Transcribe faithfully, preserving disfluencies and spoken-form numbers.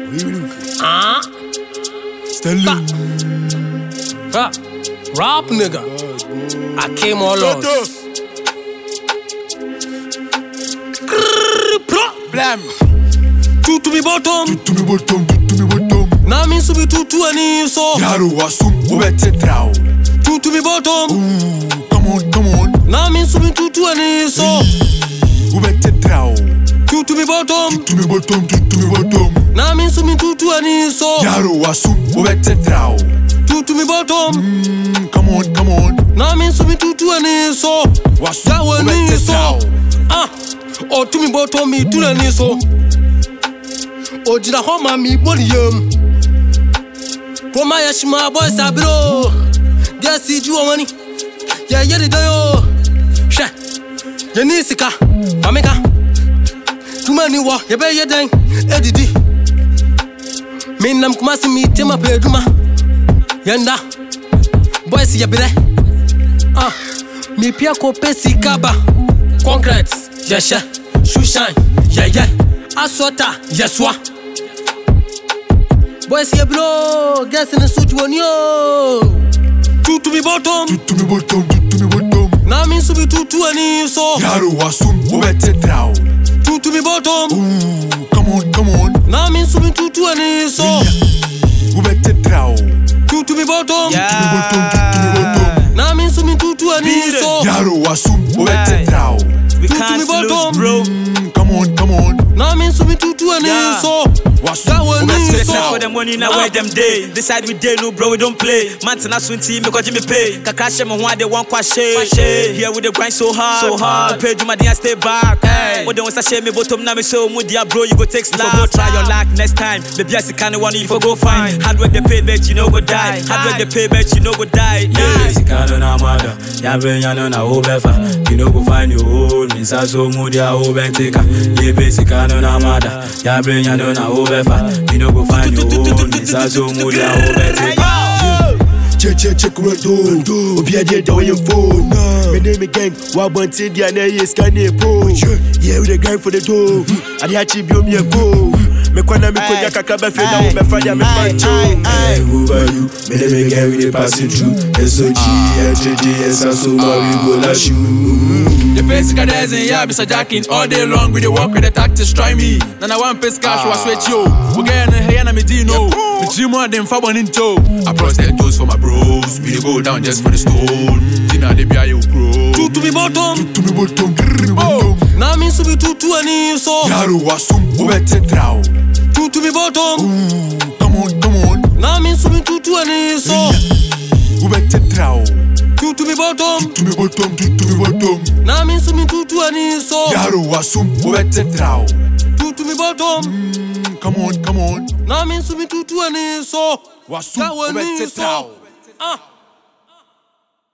Ah, Stelling. ah, rap nigga. I came all lost. Blam. Two to me bottom. To me bottom, to me bottom. Now means to be two to any so. Yaro wasum, ubete trao. Two to me bottom. Ooh, come on, come on. Now means to be two to any so. Ubete trao. Two to me bottom. To me bottom, to me bottom. Now means to be two to any so. Yaro wasum, ubete trao. Two to me bottom. Mm, come on, come on. Now means to be two to any so. Wasum, ubete trao. Ah, oh to me bottom me to any so. Oh jina homa mi body yum. Poma ya shima boy sabro. Dia si ju wani. Ya yeri dayo. She. Ya ni sika. Mameka. Tumani wa ya be yeden. Edidi. Me nam kumasi mi tema peduma. Yanda. Boys ya bire. Ah. Mi pia ko pesi kaba. Concrete. Yesha. Shoe shine. Yeah yeah. Aswata. Yeswa. Boys ya blow. Guess in the suit one yo. Two to me bottom. To me bottom, to me bottom. Now means to be two to any so. Yaro wasum, ubete trao. Two to me bottom. Ooh, come on, come on. Now means to be two to any so. Ubete trao. Two to me bottom. To me bottom, to me bottom. Now means to be two to any so. Yaro wasum, ubete trao. We Two to can't me bottom. lose, bro. Mm, come on, come on. Now means to be two to any Yeah. so. Wasum, That one ubete is Set so. for them money now where them day. This side we day no bro we don't play. Man na swing team because Jimmy pay. Kakashe me who they want kwashe. Here we the grind so hard, so hard. Pay my day stay back. Hey. What they want to share me bottom na me show mu dia bro you go take slap. Go try your luck next time. Baby I see kind of one you for go find. Hard work the pay bet you know go die. Hard work the pay bet you know go die. Yeah. Sikano na mada, ya benyano na obefa. You know go find your own, minsa so mudia obentika. Ye sikano na mada, ya benyano na obefa. You know go find your own, minsa so mudia obentika. Check, check, check, Rado. Obia de da way phone. Me name gang, wa bonti dia na yes can po. Yeah, we the guy for the door. I had to be on your go. Me kwana me konya kakaba fe na wo be fa dia me pancho. Hey, who are you? Me name again we dey passing through. S O G, H J S, so now we go la shoot. The basic guys in yeah, Mister Jackin all day long with the walk with the tactics try me. Then I want piss cash was switch yo. We get in here na me dino. Me dream on them fab on into. I prostate those for my bros. We dey go down just for the stone. Dinner they be a you grow. Two to me bottom. To me bottom, to me bottom. Now means to be two to any so. Yaro wasum, ubete trao. Two to me bottom. Ooh, come on, come on. Now means to be two to any so. Ubete trao. Two to me bottom. To me bottom, to me bottom. Now means to be two to any so. Yaro wasum, ubete trao. Two to me bottom. Mm, come on, come on. Now means to be two to any so. Wasum, That one ubete is so. trao. Ah.